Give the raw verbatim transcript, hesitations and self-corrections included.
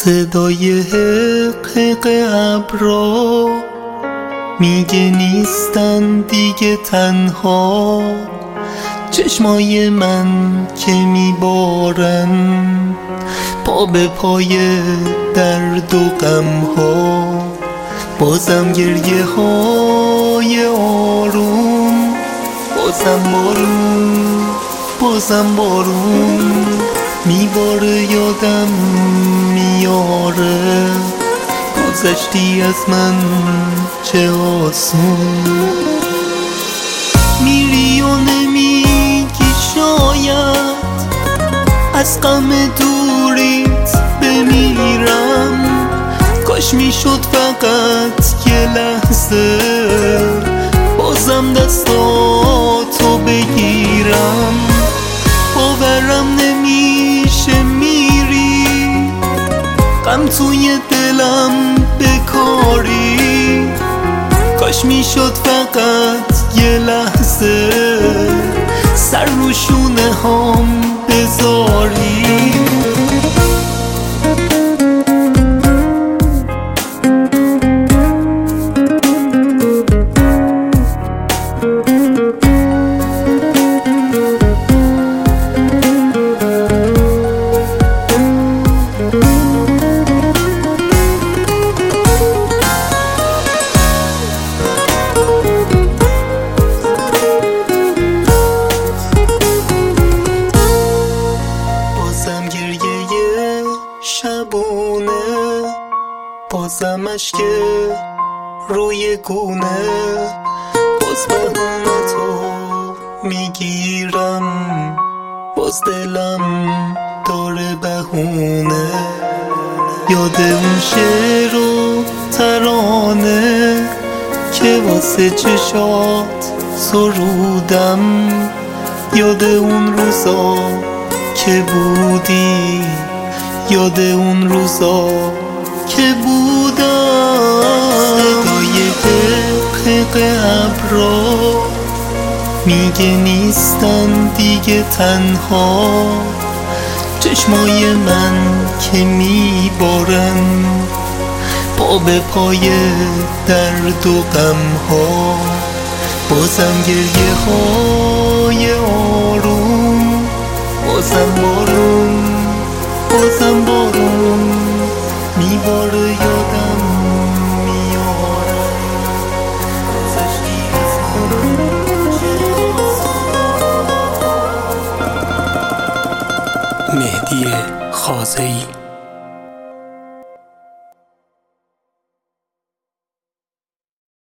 صدای حق حق ابرا میگه نیستن دیگه تنها، چشمای من که میبارن پا به پای درد و غم ها. بازم گریه های آروم، بازم بارون بازم بارون میباره، یادم میاره گذشتی از من چه آسون. میری و نمیگی شاید از غم دوریت بمیرم، کاش میشد فقط یه لحظه بازم دستاتو بگیرم. باورم نمیشه میری، غم توی دلم بکاری، کاش میشد فقط یه لحظه سر رو شونه هام بذاری. شبونه بازم اشک روی گونه، باز بهونتو میگیرم، باز دلم داره بهونه. یاد اون شعر و ترانه که واسه چشات سرودم، یاد اون روزا که بودی، یاد اون روزا که بودم. صدای حق حق ابرا میگه نیستن دیگه تنها، چشمای من که میبارن پا به پای درد و غم ها. بازم گریه های آروم، بازم بارون بازم بارون میباره، یادم میاره گذشتی از من. مهدی خازه‌ای